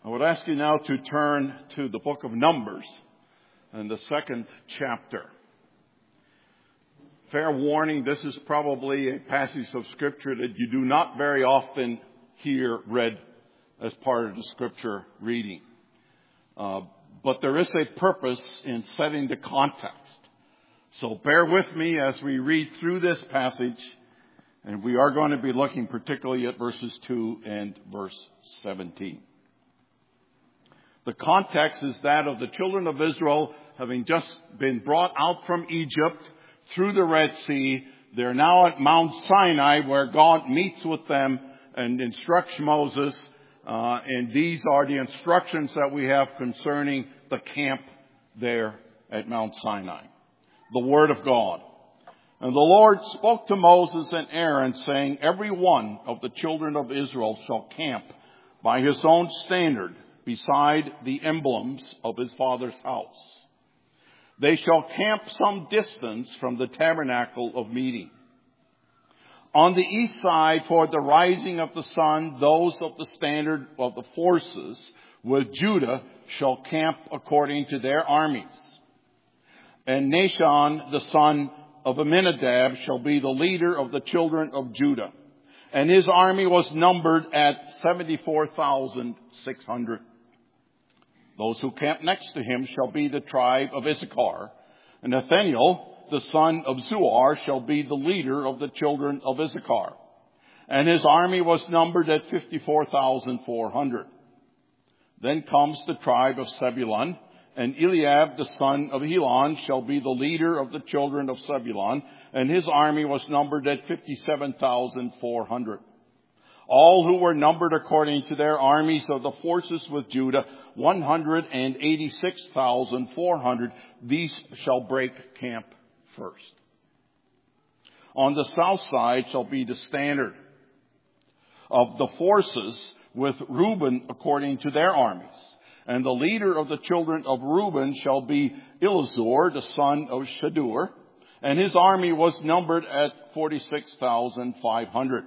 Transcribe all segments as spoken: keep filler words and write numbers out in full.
I would ask you now to turn to the book of Numbers and the second chapter. Fair warning, this is probably a passage of Scripture that you do not very often hear read as part of the Scripture reading. Uh, but there is a purpose in setting the context. So bear with me as we read through this passage, and we are going to be looking particularly at verses two and verse seventeen. The context is that of the children of Israel having just been brought out from Egypt through the Red Sea. They're now at Mount Sinai where God meets with them and instructs Moses. Uh, and these are the instructions that we have concerning the camp there at Mount Sinai. The Word of God. And the Lord spoke to Moses and Aaron, saying, every one of the children of Israel shall camp by his own standard beside the emblems of his father's house. They shall camp some distance from the tabernacle of meeting. On the east side, toward the rising of the sun, those of the standard of the forces with Judah shall camp according to their armies. And Nahshon, the son of Amminadab, shall be the leader of the children of Judah. And his army was numbered at seventy-four thousand six hundred. Those who camp next to him shall be the tribe of Issachar. And Nathaniel, the son of Zuar, shall be the leader of the children of Issachar. And his army was numbered at fifty-four thousand four hundred. Then comes the tribe of Zebulun. And Eliab, the son of Helon, shall be the leader of the children of Zebulun. And his army was numbered at fifty-seven thousand four hundred. All who were numbered according to their armies of the forces with Judah, one hundred eighty-six thousand four hundred. These shall break camp first. On the south side shall be the standard of the forces with Reuben according to their armies. And the leader of the children of Reuben shall be Elizur, the son of Shadur. And his army was numbered at forty-six thousand five hundred.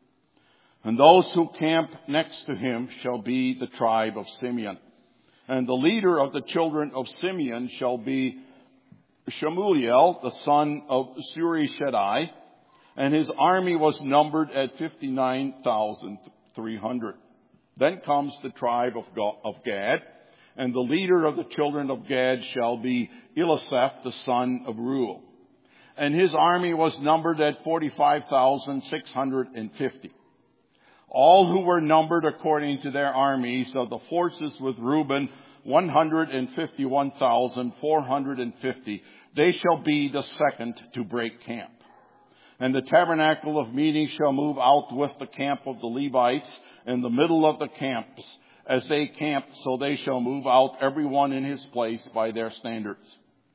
And those who camp next to him shall be the tribe of Simeon. And the leader of the children of Simeon shall be Shemuel, the son of Surishadai. And his army was numbered at fifty-nine thousand three hundred. Then comes the tribe of Gad. And the leader of the children of Gad shall be Elisaph, the son of Reuel. And his army was numbered at forty-five thousand six hundred fifty. All who were numbered according to their armies of the forces with Reuben, one hundred fifty-one thousand four hundred fifty. They shall be the second to break camp. And the tabernacle of meeting shall move out with the camp of the Levites in the middle of the camps. As they camp, so they shall move out every one in his place by their standards.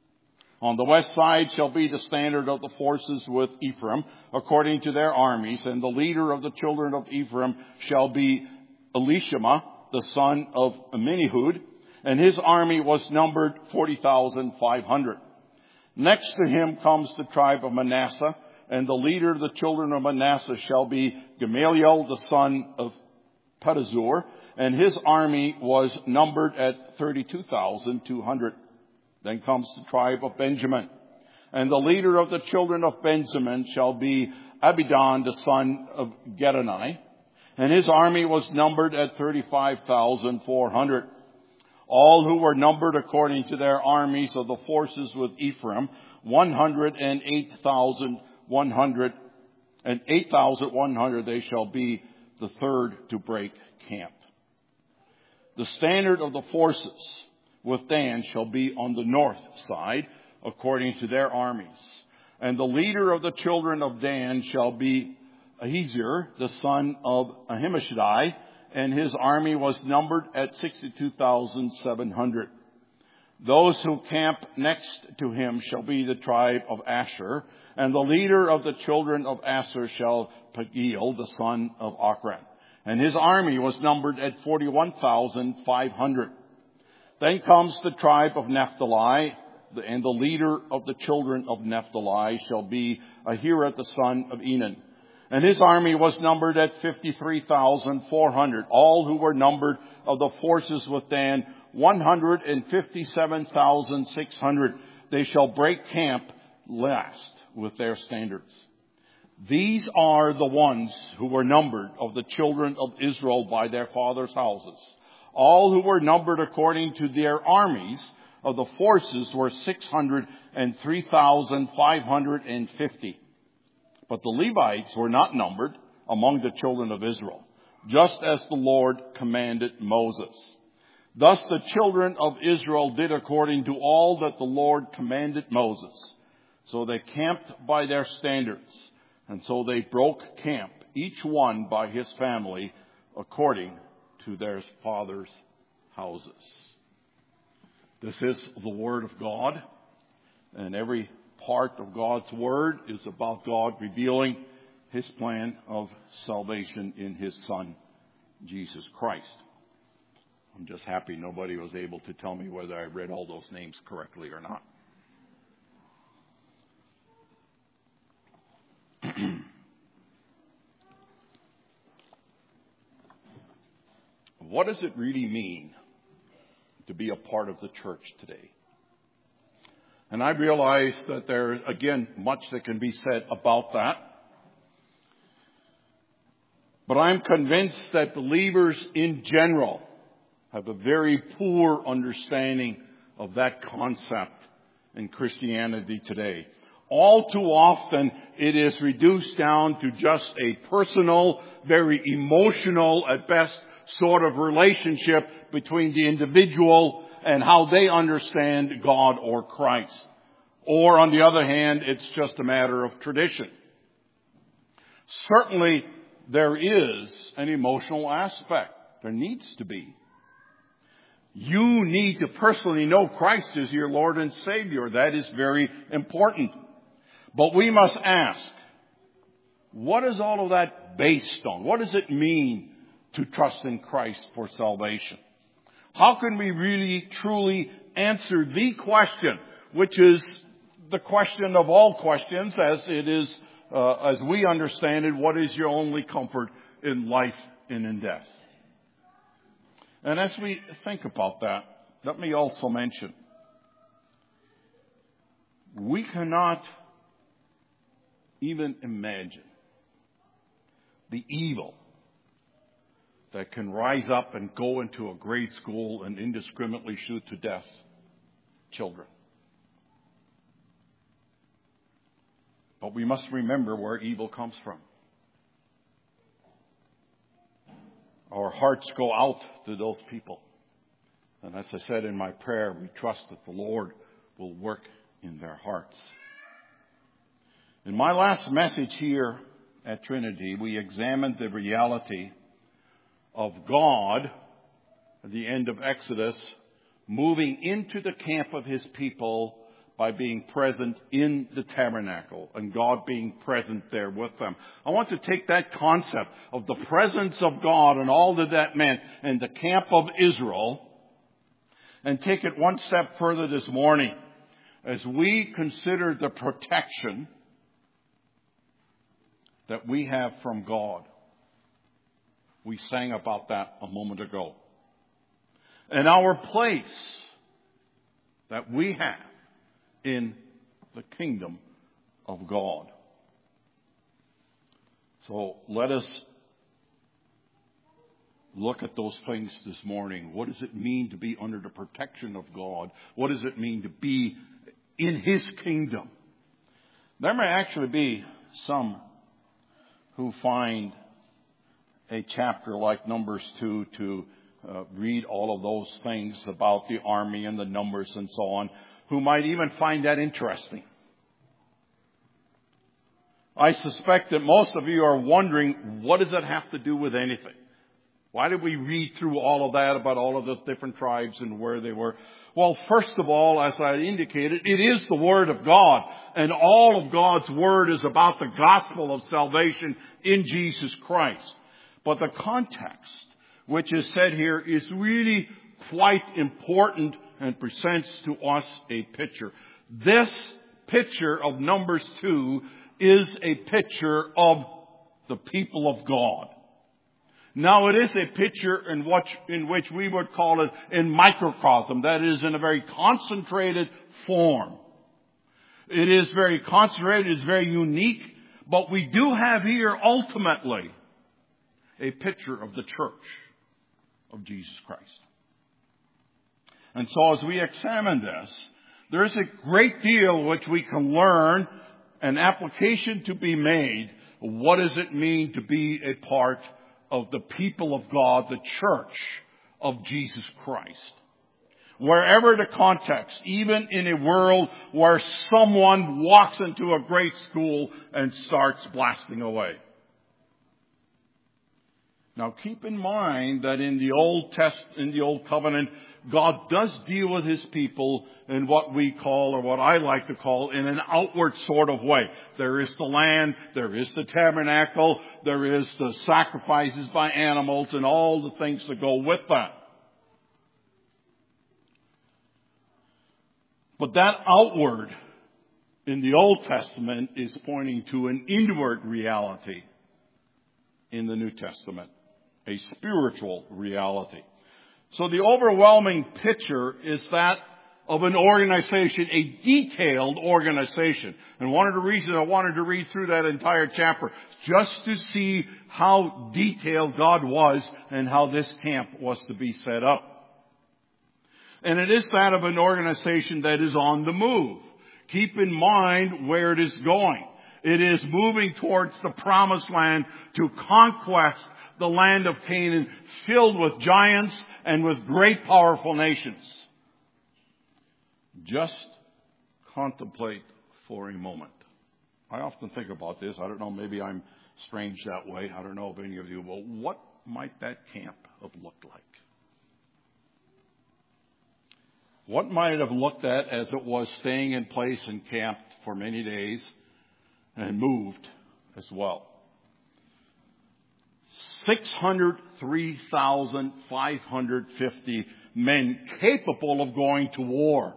On the west side shall be the standard of the forces with Ephraim, according to their armies, and the leader of the children of Ephraim shall be Elishama, the son of Amminihud, and his army was numbered forty thousand five hundred. Next to him comes the tribe of Manasseh, and the leader of the children of Manasseh shall be Gamaliel, the son of Pedazur, and his army was numbered at thirty-two thousand two hundred. Then comes the tribe of Benjamin. And the leader of the children of Benjamin shall be Abidan, the son of Gedani. And his army was numbered at thirty-five thousand four hundred. All who were numbered according to their armies of the forces with Ephraim, one hundred eight thousand one hundred. And eight thousand one hundred they shall be the third to break camp. The standard of the forces with Dan shall be on the north side, according to their armies. And the leader of the children of Dan shall be Ahiezer, the son of Ahimashi, and his army was numbered at sixty-two thousand seven hundred. Those who camp next to him shall be the tribe of Asher, and the leader of the children of Asher shall Pagiel, the son of Ochran. And his army was numbered at forty-one thousand five hundred. Then comes the tribe of Naphtali, and the leader of the children of Naphtali shall be Ahira, the son of Enan. And his army was numbered at fifty-three thousand four hundred. All who were numbered of the forces with Dan, one hundred fifty-seven thousand six hundred. They shall break camp last with their standards. These are the ones who were numbered of the children of Israel by their fathers' houses. All who were numbered according to their armies of the forces were six hundred three thousand five hundred fifty. But the Levites were not numbered among the children of Israel, just as the Lord commanded Moses. Thus the children of Israel did according to all that the Lord commanded Moses. So they camped by their standards, and so they broke camp, each one by his family, according to their fathers' houses. This is the Word of God, and every part of God's Word is about God revealing His plan of salvation in His Son, Jesus Christ. I'm just happy nobody was able to tell me whether I read all those names correctly or not. What does it really mean to be a part of the church today? And I realize that there's, again, much that can be said about that. But I'm convinced that believers in general have a very poor understanding of that concept in Christianity today. All too often, it is reduced down to just a personal, very emotional, at best, sort of relationship between the individual and how they understand God or Christ. Or, on the other hand, it's just a matter of tradition. Certainly, there is an emotional aspect. There needs to be. You need to personally know Christ as your Lord and Savior. That is very important. But we must ask, what is all of that based on? What does it mean to trust in Christ for salvation? How can we really, truly answer the question, which is the question of all questions, as it is, uh, as we understand it, what is your only comfort in life and in death? And as we think about that, let me also mention, we cannot even imagine the evil that can rise up and go into a grade school and indiscriminately shoot to death children. But we must remember where evil comes from. Our hearts go out to those people. And as I said in my prayer, we trust that the Lord will work in their hearts. In my last message here at Trinity, we examined the reality of God at the end of Exodus moving into the camp of His people by being present in the tabernacle and God being present there with them. I want to take that concept of the presence of God and all that that meant in the camp of Israel and take it one step further this morning as we consider the protection that we have from God. We sang about that a moment ago. And our place that we have in the kingdom of God. So let us look at those things this morning. What does it mean to be under the protection of God? What does it mean to be in His kingdom? There may actually be some who find a chapter like Numbers two to uh, read all of those things about the army and the numbers and so on, who might even find that interesting. I suspect that most of you are wondering, what does that have to do with anything? Why did we read through all of that about all of the different tribes and where they were? Well, first of all, as I indicated, it is the Word of God. And all of God's Word is about the gospel of salvation in Jesus Christ. But the context, which is said here, is really quite important and presents to us a picture. This picture of Numbers two is a picture of the people of God. Now it is a picture in which, in which we would call it in microcosm. That is in a very concentrated form. It is very concentrated, it's very unique, but we do have here ultimately a picture of the church of Jesus Christ. And so as we examine this, there is a great deal which we can learn, an application to be made. What does it mean to be a part of the people of God, the church of Jesus Christ? Wherever the context, even in a world where someone walks into a great school and starts blasting away. Now keep in mind that in the Old Test, in the Old Covenant, God does deal with His people in what we call, or what I like to call, in an outward sort of way. There is the land, there is the tabernacle, there is the sacrifices by animals and all the things that go with that. But that outward in the Old Testament is pointing to an inward reality in the New Testament, a spiritual reality. So the overwhelming picture is that of an organization, a detailed organization. And one of the reasons I wanted to read through that entire chapter, just to see how detailed God was and how this camp was to be set up. And it is that of an organization that is on the move. Keep in mind where it is going. It is moving towards the promised land to conquest the land of Canaan, filled with giants and with great powerful nations. Just contemplate for a moment. I often think about this. I don't know, maybe I'm strange that way. I don't know if any of you will. What might that camp have looked like? What might it have looked at as it was staying in place and camped for many days and moved as well? six hundred three thousand five hundred fifty men capable of going to war.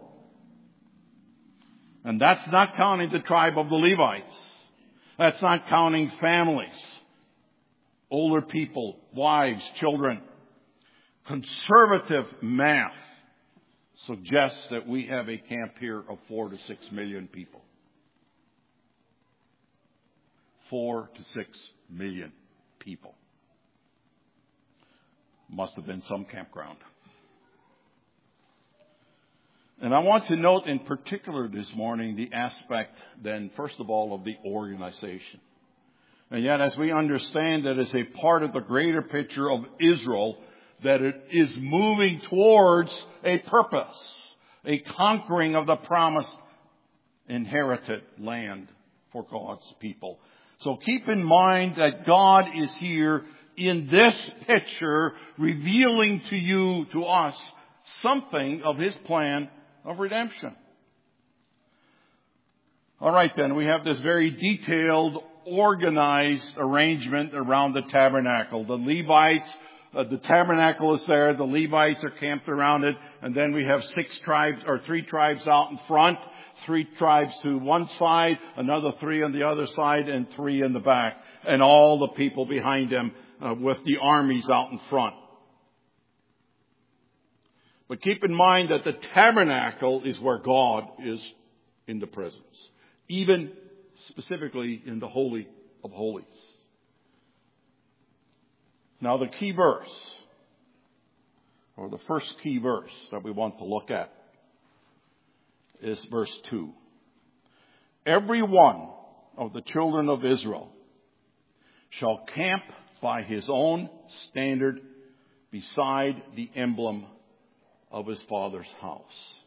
And that's not counting the tribe of the Levites. That's not counting families, older people, wives, children. Conservative math suggests that we have a camp here of four to six million people. Four to six million people. Must have been some campground. And I want to note in particular this morning the aspect then, first of all, of the organization. And yet as we understand that as a part of the greater picture of Israel, that it is moving towards a purpose, a conquering of the promised inherited land for God's people. So keep in mind that God is here in this picture, revealing to you, to us, something of His plan of redemption. All right then, we have this very detailed, organized arrangement around the tabernacle. The Levites, uh, the tabernacle is there, the Levites are camped around it, and then we have six tribes, or three tribes out in front, three tribes to one side, another three on the other side, and three in the back, and all the people behind them uh, with the armies out in front. But keep in mind that the tabernacle is where God is in the presence, even specifically in the Holy of Holies. Now the key verse, or the first key verse that we want to look at, is verse two. Every one of the children of Israel shall camp by his own standard beside the emblem of his father's house.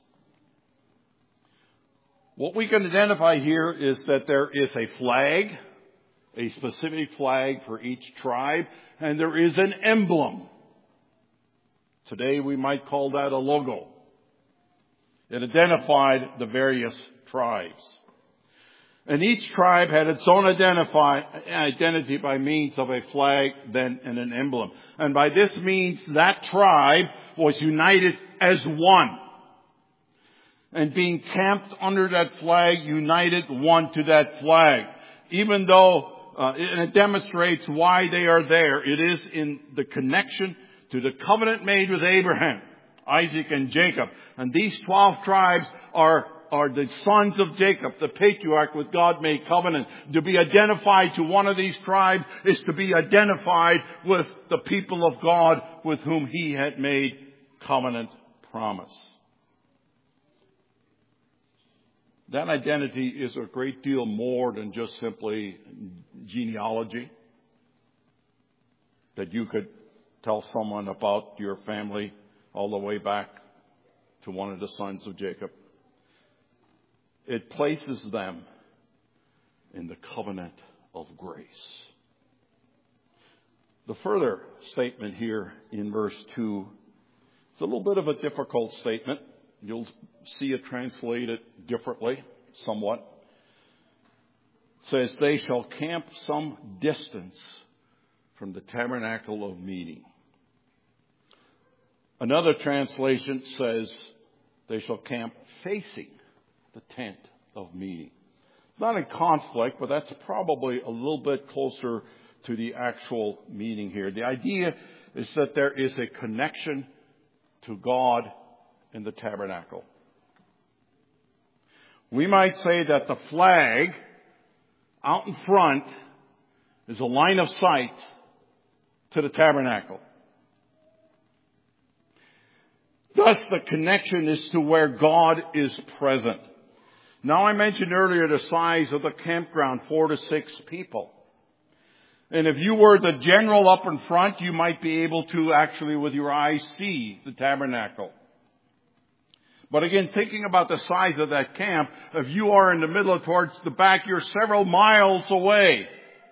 What we can identify here is that there is a flag, a specific flag for each tribe, and there is an emblem. Today we might call that a logo. It identified the various tribes. And each tribe had its own identify, identity by means of a flag then and an emblem. And by this means that tribe was united as one. And being camped under that flag, united one to that flag. Even though uh, and it demonstrates why they are there. It is in the connection to the covenant made with Abraham, Isaac, and Jacob. And these twelve tribes are are the sons of Jacob, the patriarch with God made covenant. To be identified to one of these tribes is to be identified with the people of God with whom he had made covenant promise. That identity is a great deal more than just simply genealogy. That you could tell someone about your family all the way back to one of the sons of Jacob. It places them in the covenant of grace. The further statement here in verse two, it's a little bit of a difficult statement. You'll see it translated differently, somewhat. It says, they shall camp some distance from the tabernacle of meeting. Another translation says, they shall camp facing the tent of meeting. It's not in conflict, but that's probably a little bit closer to the actual meaning here. The idea is that there is a connection to God in the tabernacle. We might say that the flag out in front is a line of sight to the tabernacle. Thus, the connection is to where God is present. Now, I mentioned earlier the size of the campground, four to six people. And if you were the general up in front, you might be able to actually with your eyes see the tabernacle. But again, thinking about the size of that camp, if you are in the middle towards the back, you're several miles away.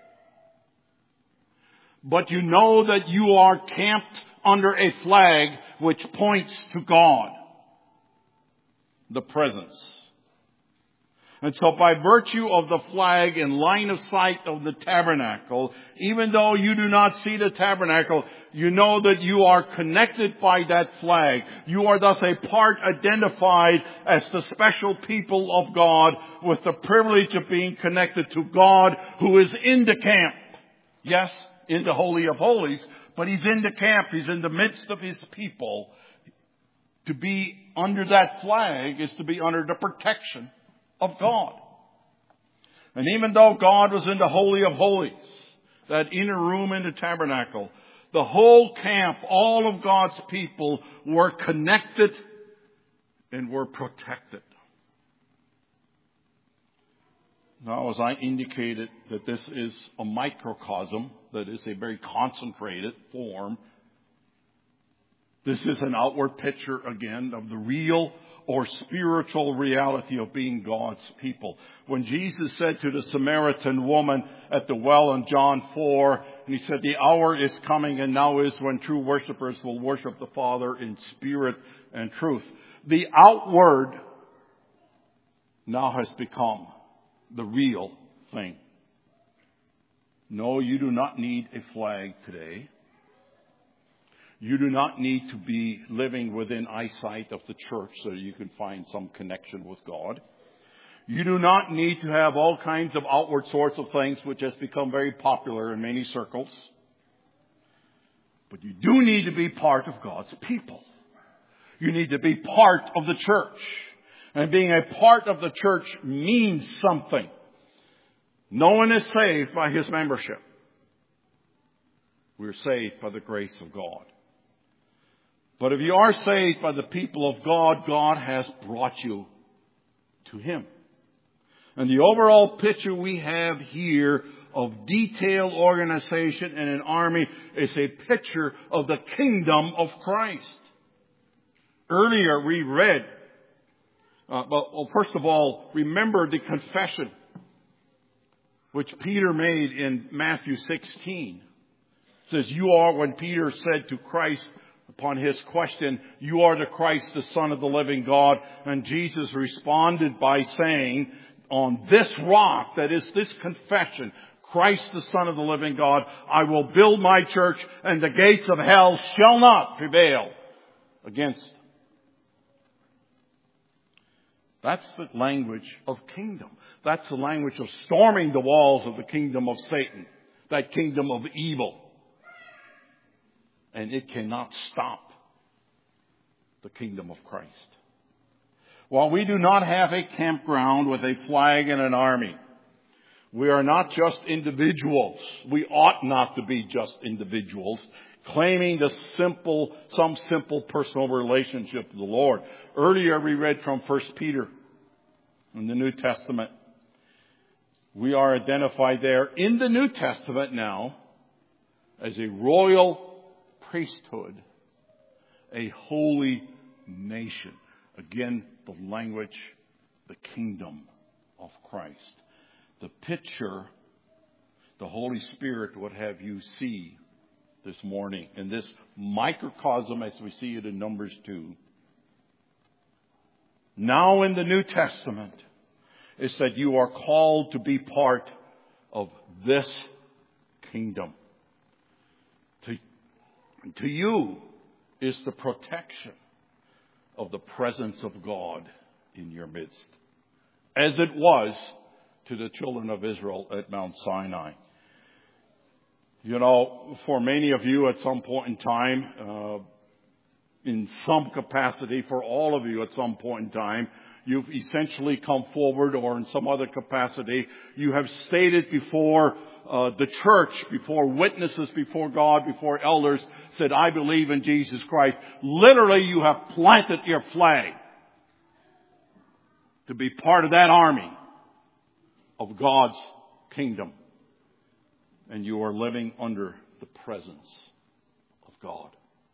But you know that you are camped under a flag which points to God, the presence. And so by virtue of the flag in line of sight of the tabernacle, even though you do not see the tabernacle, you know that you are connected by that flag. You are thus a part identified as the special people of God with the privilege of being connected to God who is in the camp. Yes, in the Holy of Holies, but He's in the camp. He's in the midst of His people. To be under that flag is to be under the protection of God. And even though God was in the Holy of Holies, that inner room in the tabernacle, the whole camp, all of God's people were connected and were protected. Now, as I indicated, that this is a microcosm, that is a very concentrated form. This is an outward picture, again, of the real or spiritual reality of being God's people. When Jesus said to the Samaritan woman at the well in John four, and He said, the hour is coming and now is when true worshipers will worship the Father in spirit and truth. The outward now has become the real thing. No, you do not need a flag today. You do not need to be living within eyesight of the church so that you can find some connection with God. You do not need to have all kinds of outward sorts of things which has become very popular in many circles. But you do need to be part of God's people. You need to be part of the church. And being a part of the church means something. No one is saved by his membership. We're saved by the grace of God. But if you are saved by the people of God, God has brought you to Him. And the overall picture we have here of detailed organization and an army is a picture of the kingdom of Christ. Earlier we read, uh, well, well, first of all, remember the confession which Peter made in Matthew sixteen. It says, you are, when Peter said to Christ, upon his question, you are the Christ, the Son of the living God. And Jesus responded by saying, on this rock, that is this confession, Christ, the Son of the living God, I will build my church, and the gates of hell shall not prevail against it. That's the language of kingdom. That's the language of storming the walls of the kingdom of Satan, that kingdom of evil. And it cannot stop the kingdom of Christ. While we do not have a campground with a flag and an army, we are not just individuals. We ought not to be just individuals claiming the simple, some simple personal relationship with the Lord. Earlier we read from First Peter in the New Testament. We are identified there in the New Testament now as a royal priesthood, a holy nation. Again, the language, the kingdom of Christ. The picture the Holy Spirit would have you see this morning in this microcosm as we see it in Numbers two. Now in the New Testament is that you are called to be part of this kingdom. To, to you is the protection of the presence of God in your midst, as it was to the children of Israel at Mount Sinai. You know, for many of you at some point in time, uh, in some capacity, for all of you at some point in time, you've essentially come forward, or in some other capacity, you have stated before uh, the church, before witnesses, before God, before elders, said, I believe in Jesus Christ. Literally, you have planted your flag to be part of that army of God's kingdom. And you are living under the presence of God.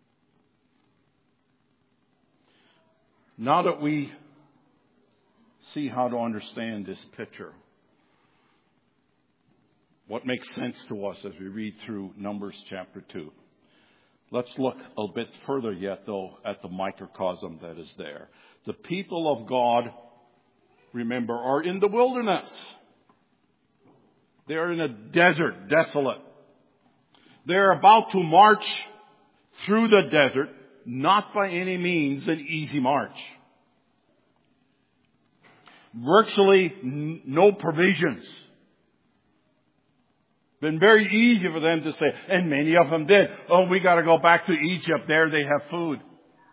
Now that we see how to understand this picture, what makes sense to us as we read through Numbers chapter two, let's look a bit further yet, though, at the microcosm that is there. The people of God, remember, are in the wilderness. They are in a desert, desolate. They're about to march through the desert, not by any means an easy march. Virtually n- no provisions. Been very easy for them to say, and many of them did, oh, we got to go back to Egypt. There they have food.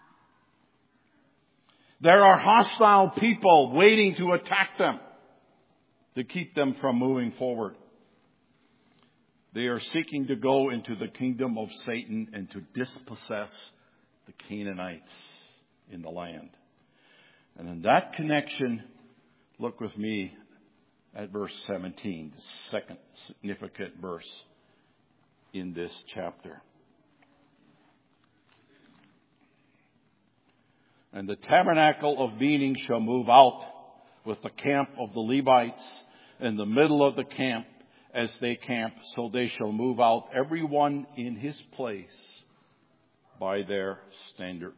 There are hostile people waiting to attack them, to keep them from moving forward. They are seeking to go into the kingdom of Satan and to dispossess the Canaanites in the land. And in that connection, look with me at verse seventeen, the second significant verse in this chapter. And the tabernacle of meeting shall move out with the camp of the Levites in the middle of the camp as they camp, so they shall move out every one in his place by their standards.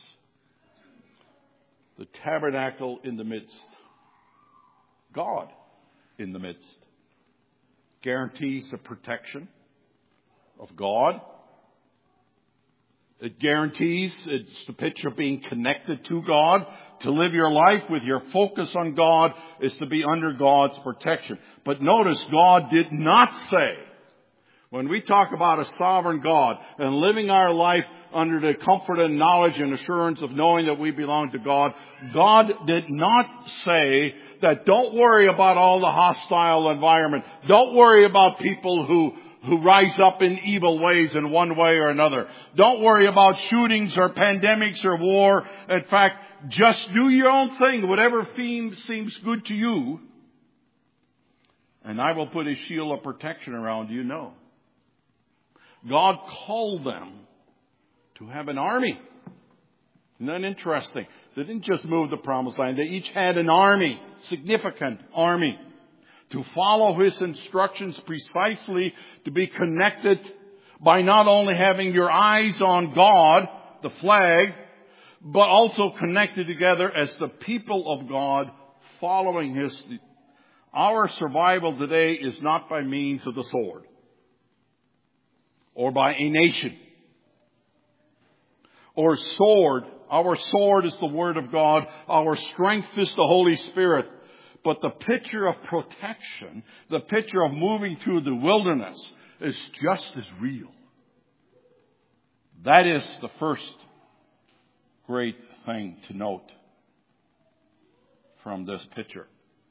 The tabernacle in the midst. God in the midst. Guarantees the protection of God. It guarantees, it's the picture of being connected to God. To live your life with your focus on God is to be under God's protection. But notice, God did not say, when we talk about a sovereign God and living our life under the comfort and knowledge and assurance of knowing that we belong to God, God did not say that don't worry about all the hostile environment. Don't worry about people who who rise up in evil ways in one way or another. Don't worry about shootings or pandemics or war. In fact, just do your own thing, whatever theme seems good to you. And I will put a shield of protection around you. No. God called them to have an army. Isn't that interesting? They didn't just move the promised land. They each had an army, significant army, to follow his instructions precisely, to be connected by not only having your eyes on God, the flag, but also connected together as the people of God following his. Our survival today is not by means of the sword or by a nation or sword Our sword is the Word of God. Our strength is the Holy Spirit. But the picture of protection, the picture of moving through the wilderness, is just as real. That is the first great thing to note from this picture.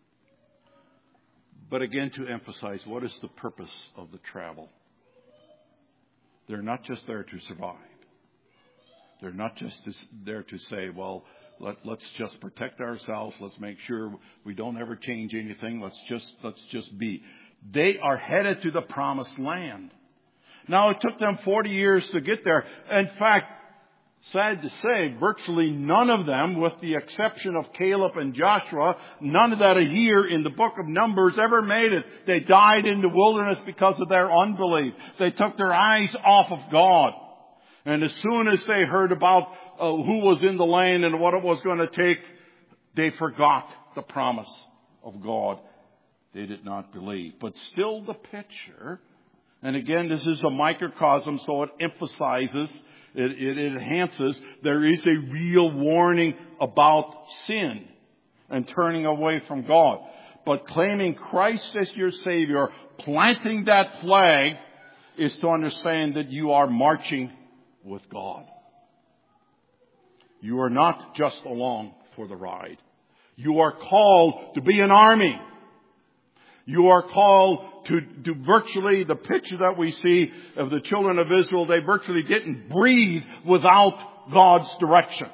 But again, to emphasize, what is the purpose of the travel? They're not just there to survive. They're not just there to say, well, let, let's just protect ourselves. Let's make sure we don't ever change anything. Let's just, let's just be. They are headed to the promised land. Now, it took them forty years to get there. In fact, sad to say, virtually none of them, with the exception of Caleb and Joshua, none of that here in the book of Numbers ever made it. They died in the wilderness because of their unbelief. They took their eyes off of God. And as soon as they heard about uh, who was in the land and what it was going to take, they forgot the promise of God. They did not believe. But still the picture, and again, this is a microcosm, so it emphasizes, it, it enhances, there is a real warning about sin and turning away from God. But claiming Christ as your Savior, planting that flag, is to understand that you are marching with God. You are not just along for the ride. You are called to be an army. You are called to do virtually the picture that we see of the children of Israel. They virtually didn't breathe without God's direction.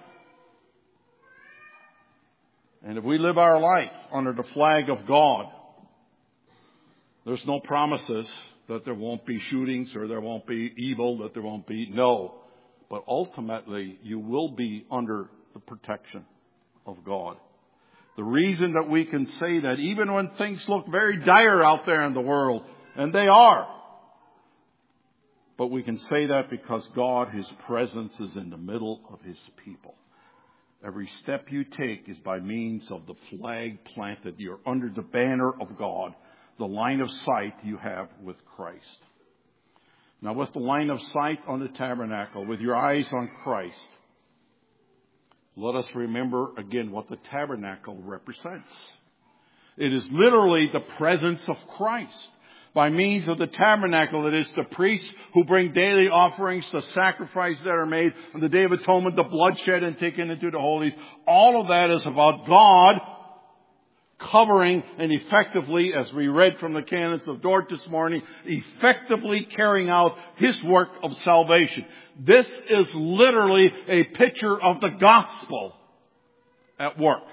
And if we live our life under the flag of God, there's no promises that there won't be shootings or there won't be evil, that there won't be, no. But ultimately, you will be under the protection of God. The reason that we can say that, even when things look very dire out there in the world, and they are, but we can say that because God, His presence is in the middle of His people. Every step you take is by means of the flag planted. You're under the banner of God, the line of sight you have with Christ. Now, with the line of sight on the tabernacle, with your eyes on Christ, let us remember again what the tabernacle represents. It is literally the presence of Christ. By means of the tabernacle, it is the priests who bring daily offerings, the sacrifices that are made on the Day of Atonement, the bloodshed and taken into the holies. All of that is about God covering and effectively, as we read from the canons of Dort this morning, effectively carrying out His work of salvation. This is literally a picture of the gospel at work.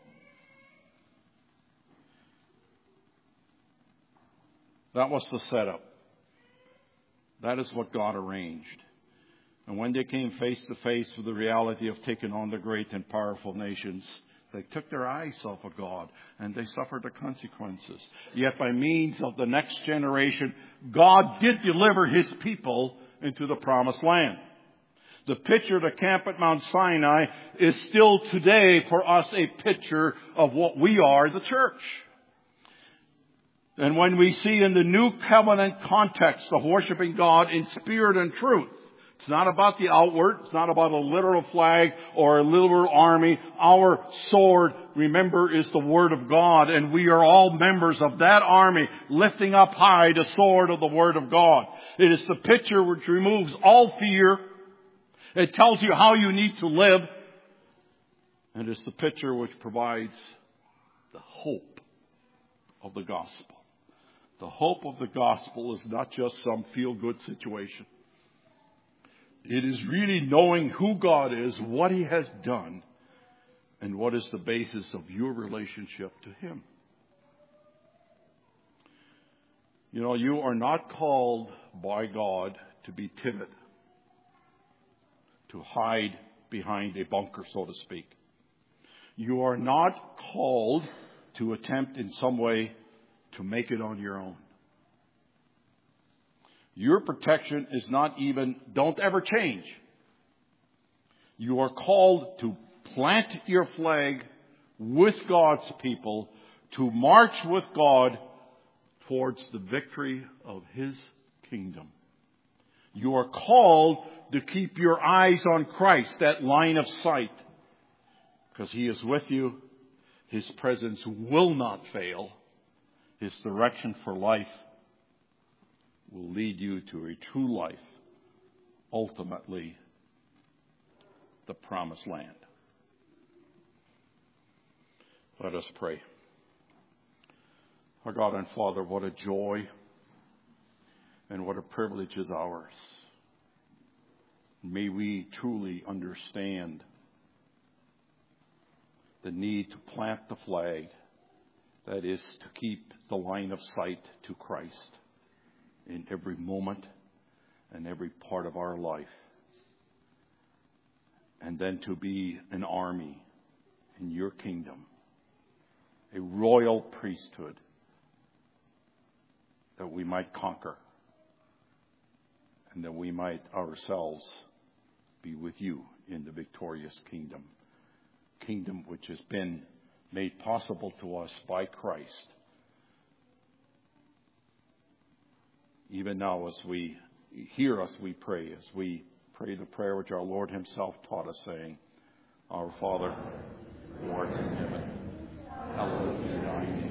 That was the setup. That is what God arranged. And when they came face to face with the reality of taking on the great and powerful nations, they took their eyes off of God and they suffered the consequences. Yet by means of the next generation, God did deliver His people into the promised land. The picture of the camp at Mount Sinai is still today for us a picture of what we are, the church. And when we see in the new covenant context of worshiping God in spirit and truth, it's not about the outward. It's not about a literal flag or a literal army. Our sword, remember, is the Word of God. And we are all members of that army, lifting up high the sword of the Word of God. It is the picture which removes all fear. It tells you how you need to live. And it's the picture which provides the hope of the gospel. The hope of the gospel is not just some feel-good situation. It is really knowing who God is, what He has done, and what is the basis of your relationship to Him. You know, you are not called by God to be timid, to hide behind a bunker, so to speak. You are not called to attempt in some way to make it on your own. Your protection is not even, don't ever change. You are called to plant your flag with God's people, to march with God towards the victory of His kingdom. You are called to keep your eyes on Christ, that line of sight, because He is with you. His presence will not fail. His direction for life will lead you to a true life, ultimately the promised land. Let us pray. Our God and Father, what a joy and what a privilege is ours. May we truly understand the need to plant the flag, that is to keep the line of sight to Christ in every moment and every part of our life. And then to be an army in your kingdom, a royal priesthood, that we might conquer and that we might ourselves be with you in the victorious kingdom. Kingdom which has been made possible to us by Christ. Even now as we hear us, we pray, as we pray the prayer which our Lord Himself taught us, saying, Our Father, who art in heaven, hallowed be thy name.